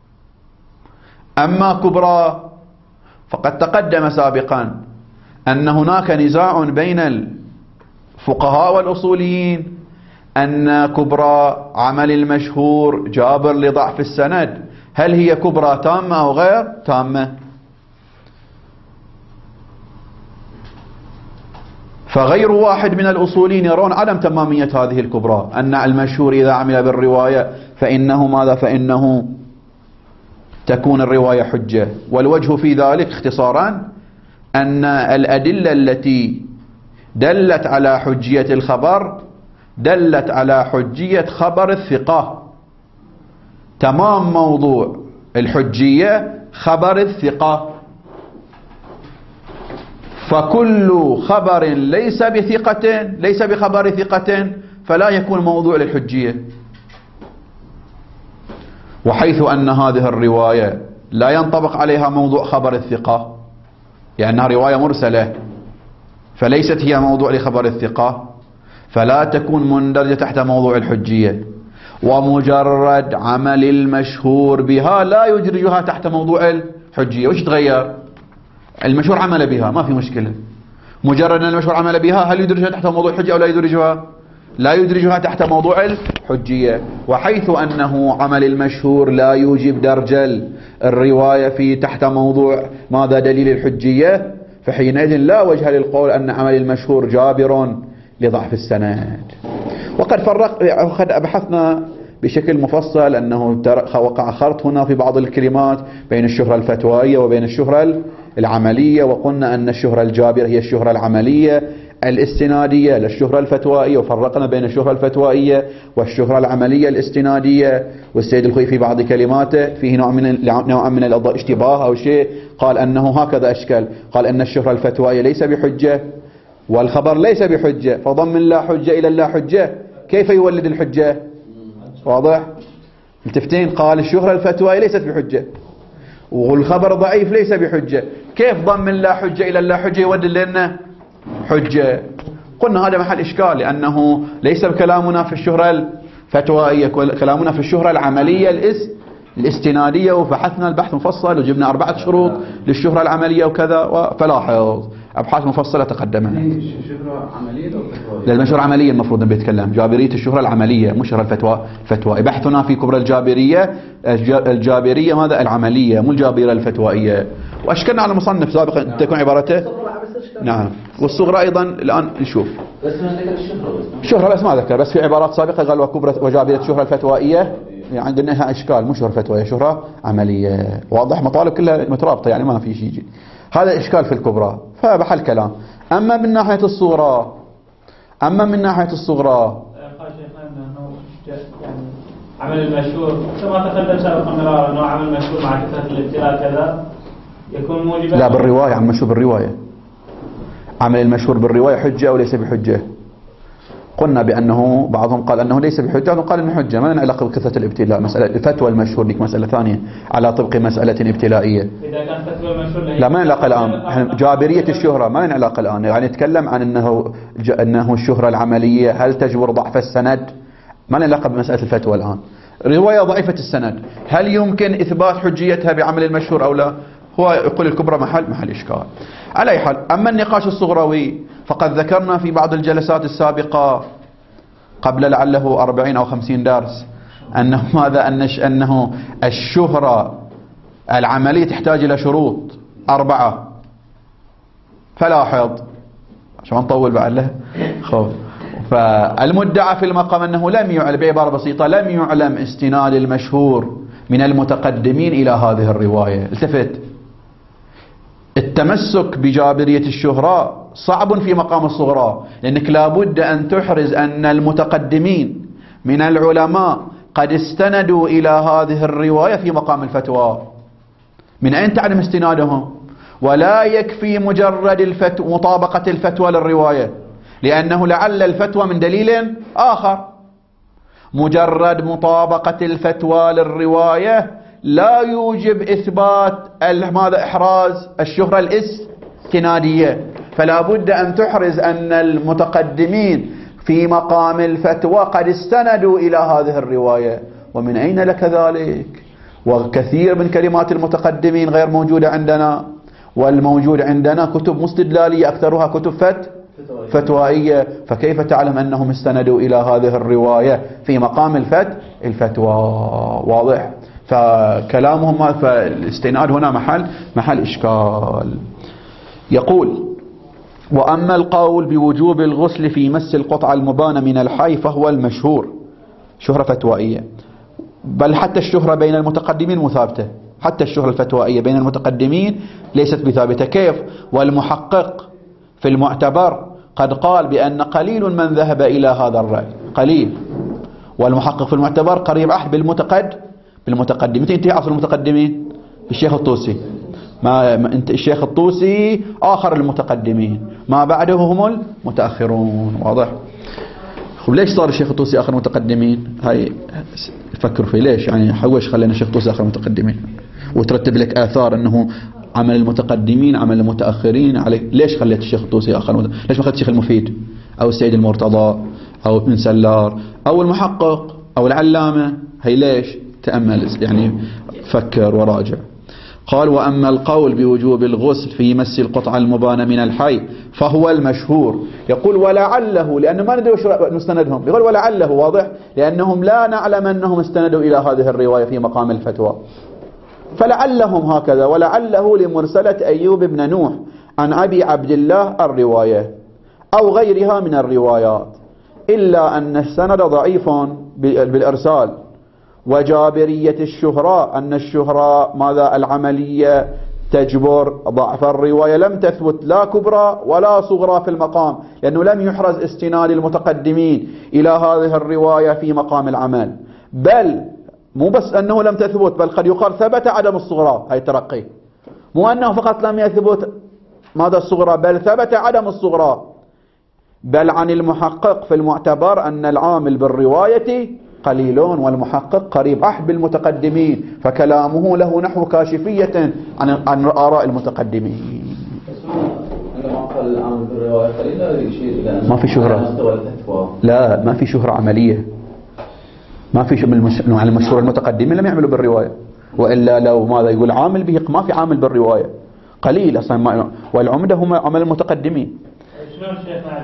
أما كبرى فقد تقدم سابقا أن هناك نزاع بين الفقهاء والأصوليين أن كبرى عمل المشهور جابر لضعف السند، هل هي كبرى تامة أو غير تامة؟ فغير واحد من الأصوليين يرون عدم تمامية هذه الكبرى، أن المشهور إذا عمل بالرواية فإنه ماذا؟ فإنه تكون الرواية حجة. والوجه في ذلك اختصارا أن الأدلة التي دلت على حجية الخبر دلت على حجية خبر الثقة. تمام موضوع الحجية خبر الثقة، فكل خبر ليس بخبر ثقة فلا يكون موضوع للحجية. وحيث أن هذه الرواية لا ينطبق عليها موضوع خبر الثقة لأنها رواية مرسلة، فليست هي موضوع لخبر الثقة، فلا تكون مندرجة تحت موضوع الحجية. ومجرد عمل المشهور بها لا يدرجها تحت موضوع الحجية. وش تغير؟ المشهور عمل بها ما في مشكلة، مجرد أن المشهور عمل بها هل يدرجها تحت موضوع الحجة أو لا يدرجها؟ لا يدرجها تحت موضوع الحجية. وحيث أنه عمل المشهور لا يوجب درج الرواية في تحت موضوع ماذا دليل الحجية، فحينئذ لا وجه للقول أن عمل المشهور جابر لضعف السند. وقد بحثنا بشكل مفصل أنه وقع خلط هنا في بعض الكلمات بين الشهرة الفتوائية وبين الشهرة العملية، وقلنا أن الشهرة الجابرة هي الشهرة العملية الاستنادية للشهرة الفتوائية، وفرقنا بين الشهرة الفتوائية والشهرة العملية الاستنادية. والسيد الخوئي في بعض كلماته فيه نوع من الاشتباه أو شيء، قال أنه هكذا أشكل، قال أن الشهرة الفتوائية ليس بحجة والخبر ليس بحجة، فضم لا حجة إلى لا حجة كيف يولد الحجة؟ واضح؟ ملتفتين. قال الشهرة الفتوائية ليست بحجة والخبر ضعيف ليس بحجة، كيف ضم لا حجة إلى لا حجة يولد لنا حجة؟ قلنا هذا محل إشكال، لأنه ليس كلامنا في الشهرة الفتوائية، كلامنا في الشهرة العملية الاستنادية، وبحثنا البحث مفصل وجبنا 4 شروط للشهرة العملية وكذا. فلاحظ أبحاث مفصلة تقدمت. الشهرة عملية أو فتوائية؟ لأن الشهرة العملية المفروض أن بيتكلم جابرية الشهرة العملية مش الشهرة الفتوائية. بحثنا في كبرى الجابرية ماذا العملية مو الجابرية الفتوائية، وأشكلنا على المصنف سابقا تكون عبارته. نعم. والصغرى أيضا الآن نشوف بس ما ذكر الشهرة بس ما ذكر، بس في عبارات سابقة قال وكبرى وجابرية الشهرة الفتوائية، يعني عندنا إشكال مش شهرة فتوائية شهرة عملية. واضح؟ مطالب كلها مترابطة يعني ما في شيء يجي. هذا إشكال في الكبرى فبحل كلام. أما من ناحية الصغرى عمل المشهور كما تقدم سابقا مرارا أنه عمل المشهور مع كثرة الابتلاء كذا يكون موجبا. لا بالرواية، عمل المشهور بالرواية، عمل المشهور بالرواية حجة أو ليس بحجة؟ قلنا بأنه بعضهم قال أنه ليس بحجة وقال أنه حجة، ما لنا علاقة بكثرة الابتلاء. مسألة الفتوى المشهور لك مسألة ثانية على طبق مسألة ابتلائية. إذا كان فتوى المشهور لا ما لنا علاقة الآن. جابرية الشهرة ما لنا علاقة الآن، يعني نتكلم عن أنه الشهرة العملية هل تجبر ضعف السند، ما لنا علاقة بمسألة الفتوى الآن. رواية ضعيفة السند هل يمكن إثبات حجيتها بعمل المشهور أو لا؟ هو يقول الكبرى محل إشكال. على أي حال، أما النقاش الصغروي فقد ذكرنا في بعض الجلسات السابقة قبل لعله 40 أو 50 درس أنه ماذا أنه الشهرة العملية تحتاج إلى شروط 4. فلاحظ عشان نطول بعد له خوف. فالمدعى في المقام أنه لم يعلم، بعبارة بسيطة لم يعلم استناد المشهور من المتقدمين إلى هذه الرواية. التفت، التمسك بجابرية الشهرة صعب في مقام الصغرى، لأنك لابد أن تحرز أن المتقدمين من العلماء قد استندوا إلى هذه الرواية في مقام الفتوى. من أين تعلم استنادهم؟ ولا يكفي مجرد مطابقة الفتوى للرواية، لأنه لعل الفتوى من دليل آخر. مجرد مطابقة الفتوى للرواية لا يوجب إثبات ماذا إحراز الشهرة الاستنادية. فلا بد أن تحرز أن المتقدمين في مقام الفتوى قد استندوا إلى هذه الرواية. ومن أين لك ذلك؟ وكثير من كلمات المتقدمين غير موجودة عندنا، والموجود عندنا كتب مستدلالية أكثرها كتب فتوائية. فكيف تعلم أنهم استندوا إلى هذه الرواية في مقام الفتوى؟ واضح؟ فكلامهم فالاستناد هنا محل إشكال. يقول وأما القول بوجوب الغسل في مس القطعة المبانة من الحي فهو المشهور شهرة فتوائية، بل حتى الشهرة بين المتقدمين مثابتة، حتى الشهرة الفتوائية بين المتقدمين ليست بثابتة. كيف؟ والمحقق في المعتبر قد قال بأن قليل من ذهب إلى هذا الرأي، قليل. والمحقق في المعتبر قريب عهد بالمتقدمين. انتهي عصر المتقدمين الشيخ الطوسي، انت الشيخ الطوسي آخر المتقدمين، ما بعده هم المتأخرون. واضح؟ ليش صار الشيخ الطوسي آخر المتقدمين؟ هاي فكروا فيه ليش، يعني حوش خلينا الشيخ الطوسي آخر المتقدمين وترتب لك آثار أنه عمل المتقدمين عمل المتأخرين عليك. ليش خليت الشيخ الطوسي آخر ليش ما خليت الشيخ المفيد أو السيد المرتضى أو ابن سلار أو المحقق أو العلامة؟ هي ليش؟ تأمل يعني، فكر وراجع. قال وأما القول بوجوب الغسل في مس القطعة المبانة من الحي فهو المشهور. يقول ولعله، لأنه ما ندري مستندهم، يقول ولعله واضح لأنهم لا نعلم أنهم استندوا إلى هذه الرواية في مقام الفتوى، فلعلهم هكذا. ولعله لمرسلة أيوب بن نوح عن أبي عبد الله الرواية أو غيرها من الروايات، إلا أن السند ضعيف بالإرسال. وجابرية الشهراء أن الشهراء ماذا العملية تجبر ضعف الرواية، لم تثبت لا كبرى ولا صغرى في المقام، لأنه لم يحرز استناد المتقدمين إلى هذه الرواية في مقام العمل. بل مو بس أنه لم تثبت، بل قد يقال ثبت عدم الصغرى، هاي الترقي، مو أنه فقط لم يثبت ماذا الصغرى، بل ثبت عدم الصغرى. بل عن المحقق في المعتبر أن العامل بالرواية قليلون والمحقق قريب أحب المتقدمين، فكلامه له نحو كاشفية عن آراء المتقدمين. عندما قال العامل بالرواية قليلا يشير إلى ما في شهرة، لا ما في شهرة عملية، ما في على المشهور المتقدمين لم يعملوا بالرواية، وإلا لو ماذا يقول عامل به، ما في عامل بالرواية قليل أصلا، والعمدة هم عمل المتقدمين. شلون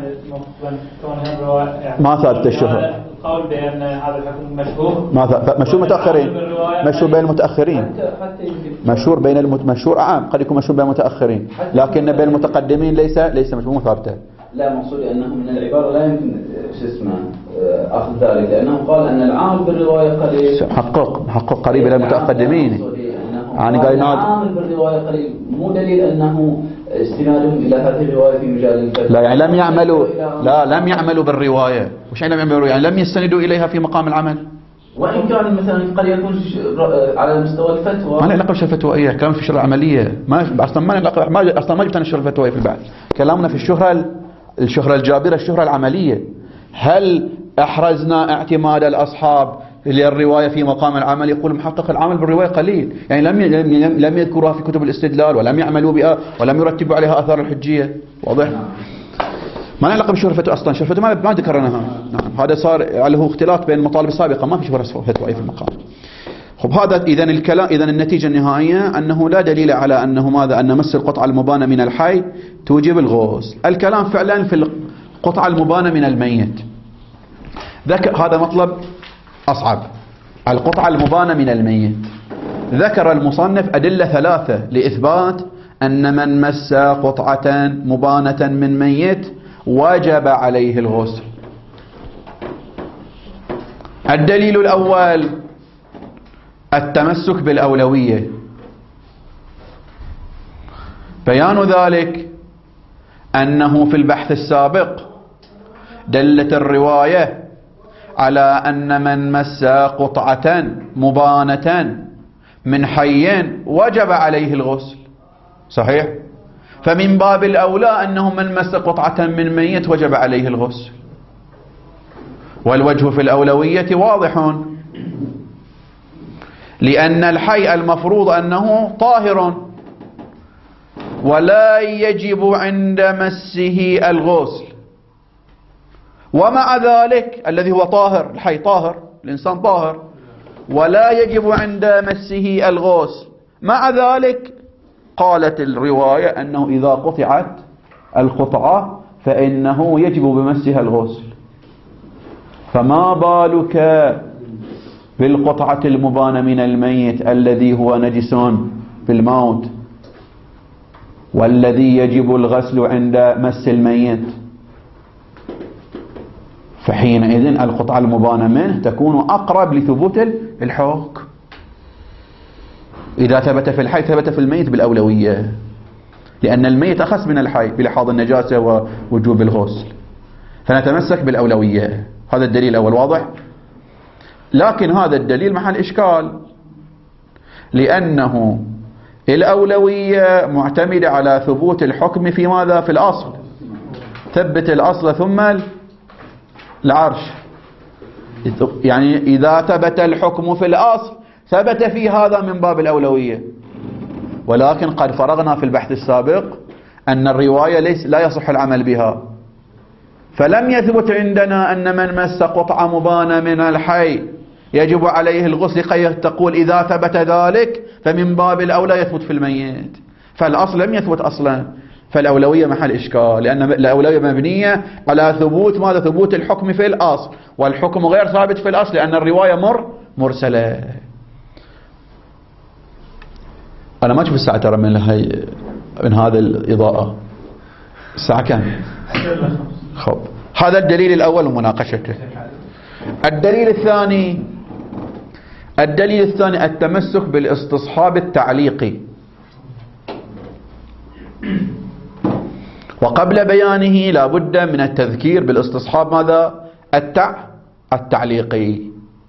شيخنا يعني ما ثابت الشهرة، القول بأن هذا الحكم مشهور، مشهور متأخرين، مشهور بين المتأخرين، مشهور بين مشهور عام، قد يكون مشهور بين المتأخرين، لكن بين المتقدمين ليس مشهور ثابته. لا، مقصودي أنه من العبارة لا يمكن أخذ ذلك، لأنه قال أن العامل بالرواية قليل، محقق قريب إلى المتقدمين، يعني قال العامل بالرواية قليل مو دليل أنه استنادهم إلى هذه الرواية في مجال الفتوى. لا يعني لم يعملوا بالرواية. وش يعني لم يعملوا؟ يعني لم يستندوا إليها في مقام العمل. وإن كان مثلا قد يكون على مستوى الفتوى، ما له علاقة بالشرع الفتوائية، كلام في الشرع العملية، أصلا ما جبت عن الشرع الفتوائي في البحث، كلامنا في الشهرة الجابرة، الشهرة العملية. هل أحرزنا اعتماد الأصحاب للرواية في مقام العمل؟ يقول محقق العمل بالرواية قليل، يعني لم يذكروها في كتب الاستدلال، ولم يعملوا بها، ولم يرتبوا عليها آثار الحجية. واضح؟ ما له علاقة بالشهرة الفتوى أصلا، الشهرة الفتوى ما ذكرناها. نعم، هذا صار له اختلاط بين المطالب السابقة، ما في شهرة فتوى في المقام. خب هذا إذن الكلام، إذن النتيجة النهائية أنه لا دليل على أنه ماذا، أن مس القطعة المبانة من الحي توجب الغسل. الكلام فعلا في القطعة المبانة من الميت، هذا مطلب أصعب. القطعة المبانة من الميت، ذكر المصنف أدلة 3 لإثبات أن من مس قطعة مبانة من ميت وجب عليه الغسل. الدليل الأول التمسك بالأولوية، بيان ذلك أنه في البحث السابق دلت الرواية على أن من مس قطعة مبانة من حي وجب عليه الغسل، صحيح؟ فمن باب الأولى أنه من مس قطعة من ميت وجب عليه الغسل، والوجه في الأولوية واضح، لأن الحي المفروض أنه طاهر ولا يجب عند مسه الغسل، ومع ذلك الذي هو طاهر، الحي طاهر، الإنسان طاهر، ولا يجب عند مسه الغسل. مع ذلك قالت الرواية أنه إذا قطعت القطعة فإنه يجب بمسها الغسل، فما بالك بالقطعة المبانة من الميت الذي هو نجس بالموت والذي يجب الغسل عند مس الميت؟ فحينئذ القطعة المبانة منه تكون أقرب لثبوت الحكم. إذا ثبت في الحي ثبت في الميت بالأولوية، لأن الميت أخص من الحي بلحاظ النجاسة ووجوب الغسل، فنتمسك بالأولوية. هذا الدليل الأول واضح. لكن هذا الدليل محل إشكال، لأنه الأولوية معتمدة على ثبوت الحكم في ماذا؟ في الأصل، ثبت الأصل ثم العرش. يعني إذا ثبت الحكم في الأصل ثبت في هذا من باب الأولوية. ولكن قد فرغنا في البحث السابق أن الرواية لا يصح العمل بها، فلم يثبت عندنا أن من مس قطعة مبانة من الحي يجب عليه الغسل قد تقول إذا ثبت ذلك فمن باب الأولى يثبت في الميت، فالأصل لم يثبت أصلا، فالأولوية محل إشكال، لأن الأولوية مبنية على ثبوت ماذا؟ ثبوت الحكم في الأصل، والحكم غير ثابت في الأصل لأن الرواية مرسلة. أنا ما أشوف الساعة ترى من هذا الإضاءة الساعة كم؟ خب هذا الدليل الأول ومناقشته. الدليل الثاني التمسك بالاستصحاب التعليقي، وقبل بيانه لا بد من التذكير بالاستصحاب ماذا؟ التعليقي.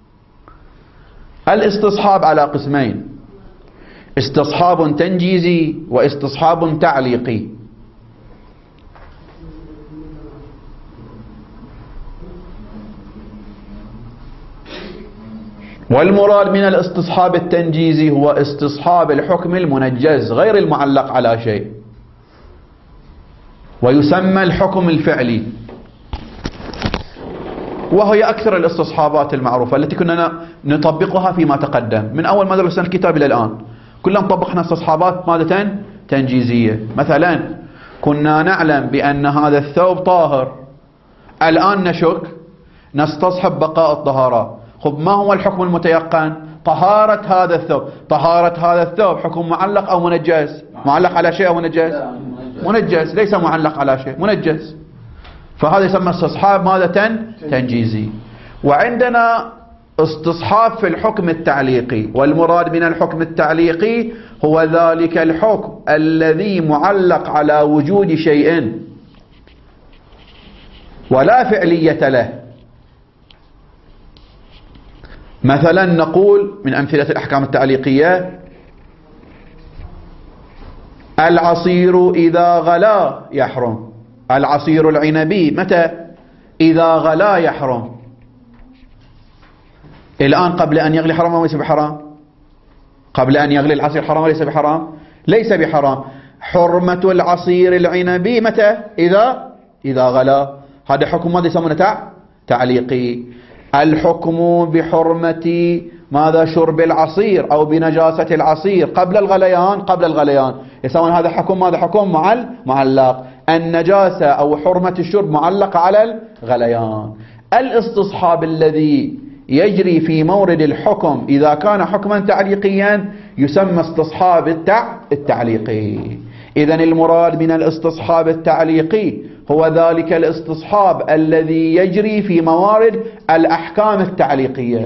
الاستصحاب على قسمين: استصحاب تنجيزي واستصحاب تعليقي. والمراد من الاستصحاب التنجيزي هو استصحاب الحكم المنجز غير المعلق على شيء، ويسمى الحكم الفعلي، وهي أكثر الاستصحابات المعروفة التي كنا نطبقها فيما تقدم من أول ما درسنا الكتاب إلى الآن. كلنا طبقنا استصحابات مادة تنجيزية. مثلا كنا نعلم بأن هذا الثوب طاهر، الآن نشك، نستصحب بقاء الطهارة. خب ما هو الحكم المتيقن؟ طهارة هذا الثوب. طهارة هذا الثوب حكم معلق أو منجز؟ معلق على شيء أو منجز؟ منجز، ليس معلق على شيء، منجز. فهذا يسمى استصحاب مادة تنجيزي. وعندنا استصحاب في الحكم التعليقي، والمراد من الحكم التعليقي هو ذلك الحكم الذي معلق على وجود شيء ولا فعلية له. مثلا نقول من أمثلة الأحكام التعليقية: العصير إذا غلا يحرم. العصير العنبي متى؟ إذا غلا يحرم. الآن قبل أن يغلي حرام وليس بحرام؟ قبل أن يغلي العصير حرام وليس بحرام؟ ليس بحرام. حرمة العصير العنبي متى؟ إذا غلا. هذا حكم ماذا يسمونه؟ تعليقي. الحكم بحرمة ماذا؟ شرب العصير أو بنجاسة العصير قبل الغليان يسمون هذا حكم ماذا؟ حكم معلق. النجاسة أو حرمة الشرب معلقة على الغليان. الاستصحاب الذي يجري في مورد الحكم إذا كان حكما تعليقيا يسمى استصحاب التعليقي. إذن المراد من الاستصحاب التعليقي هو ذلك الاستصحاب الذي يجري في موارد الأحكام التعليقية.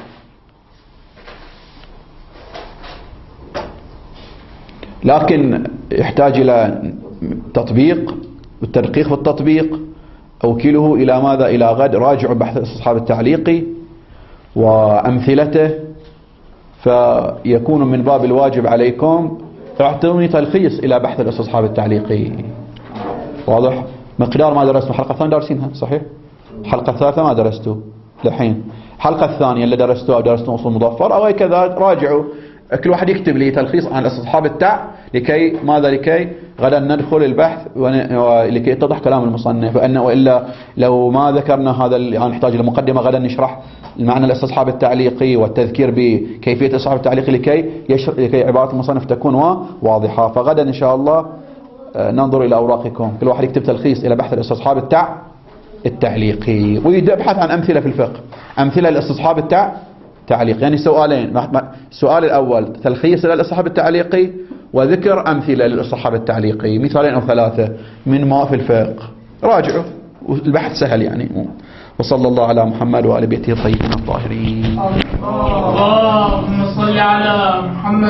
لكن يحتاج إلى تطبيق والتدقيق في التطبيق. أوكله إلى ماذا؟ إلى غد. راجعوا بحث الاستصحاب التعليقي وأمثلته، فيكون من باب الواجب عليكم اعطوني تلخيص إلى بحث الاستصحاب التعليقي. واضح؟ مقدار ما درستوا الحلقة الثانية دارسينها صحيح؟ الحلقة الثالثة ما درستوا للحين. الحلقة الثانية اللي درستوها درستوا أصول مظفر أو كذا، راجعوا. كل واحد يكتب لي تلخيص عن الاستصحاب لكي ماذا؟ لكي غدا ندخل البحث ولكي يتضح كلام المصنف. وإلا لو ما ذكرنا هذا يعني نحتاج إلى مقدمة غدا نشرح المعنى الاستصحاب التعليقي والتذكير بكيفية الاستصحاب التعليقي لكي عبارة المصنف تكون واضحة. فغدا إن شاء الله ننظر إلى أوراقكم، كل واحد يكتب تلخيص إلى بحث الاستصحاب التعليقي ويبحث عن أمثلة في الفقه، أمثلة الاستصحاب التعليقي. يعني سؤالين: السؤال الأول تلخيص إلى الاستصحاب التعليقي، وذكر أمثلة للاستصحاب التعليقي، مثالين أو ثلاثة من ما في الفقه. راجعوا، البحث سهل يعني. وصلى الله على محمد وآل بيته الطيبين الطاهرين. اللهم صل على محمد.